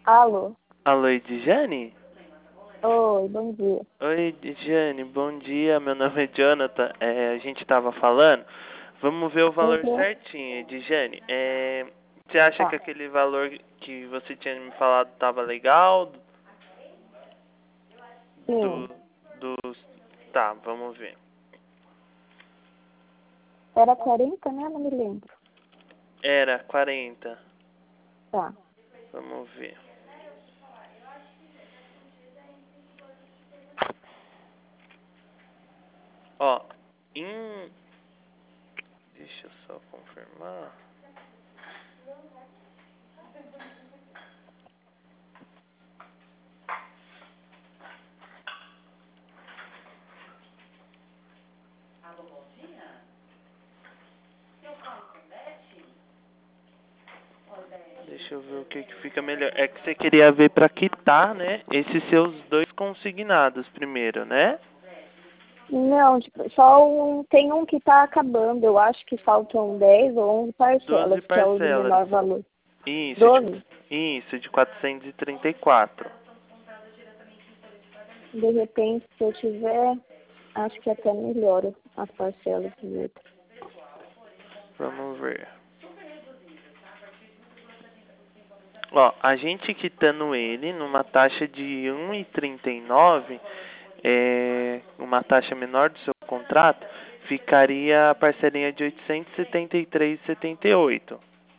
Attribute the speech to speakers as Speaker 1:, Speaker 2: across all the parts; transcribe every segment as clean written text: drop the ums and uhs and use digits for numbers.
Speaker 1: Alô?
Speaker 2: Alô, Edjane?
Speaker 1: Oi, bom dia.
Speaker 2: Oi, Edjane, bom dia. Meu nome é Jonathan. A gente tava falando. Vamos ver o valor
Speaker 1: Uhum.
Speaker 2: certinho, Edjane. Você acha que
Speaker 1: Tá.
Speaker 2: aquele valor que você tinha me falado tava legal?
Speaker 1: Sim.
Speaker 2: Do, dos... Tá, vamos ver.
Speaker 1: Era 40, né? Não me lembro.
Speaker 2: Era 40.
Speaker 1: Tá.
Speaker 2: Vamos ver. Ó, em... Deixa eu só confirmar. Deixa eu ver o que fica melhor. É que você queria ver pra quitar, né? Esses seus dois consignados primeiro, né?
Speaker 1: Não, tipo, só tem um que tá acabando. Eu acho que faltam 10 ou 11
Speaker 2: 12
Speaker 1: parcelas, que é o de
Speaker 2: parcelas.
Speaker 1: menor valor.
Speaker 2: Isso,
Speaker 1: 12?
Speaker 2: de 434.
Speaker 1: De repente, se eu tiver, acho que até melhora as parcelas do outro.
Speaker 2: Vamos ver. Ó, a gente quitando ele numa taxa de 1,39, uma taxa menor do seu contrato, ficaria a parcelinha de 873,78.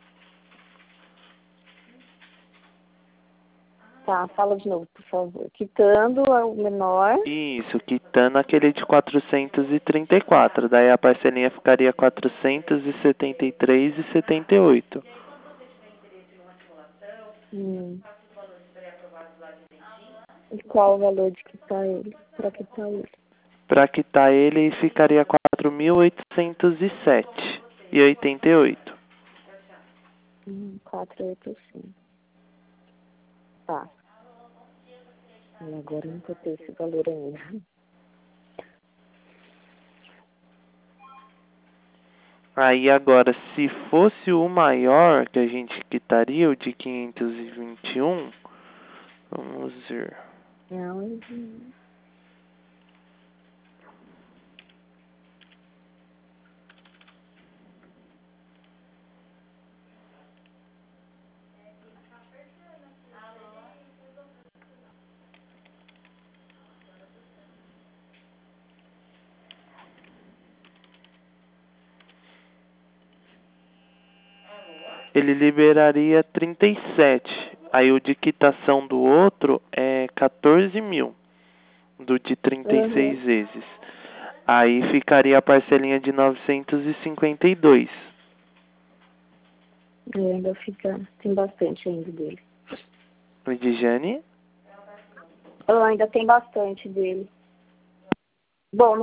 Speaker 1: Tá, fala de novo, por favor. Quitando o menor.
Speaker 2: Isso, quitando aquele de 434. Daí a parcelinha ficaria 473,78.
Speaker 1: E qual o valor de quitar ele? Pra quitar ele?
Speaker 2: Para quitar ele ficaria 4.807,88.
Speaker 1: 485. Tá. E agora eu não vou ter esse valor ainda.
Speaker 2: Aí agora, se fosse o maior que a gente quitaria, o de 521, vamos ver.
Speaker 1: Não,
Speaker 2: Ele liberaria 37. Aí o de quitação do outro é 14 mil, do de 36 vezes. Aí ficaria a parcelinha de 952.
Speaker 1: ainda fica, tem bastante ainda dele.
Speaker 2: Edjane?
Speaker 1: Ainda tem bastante dele. Bom,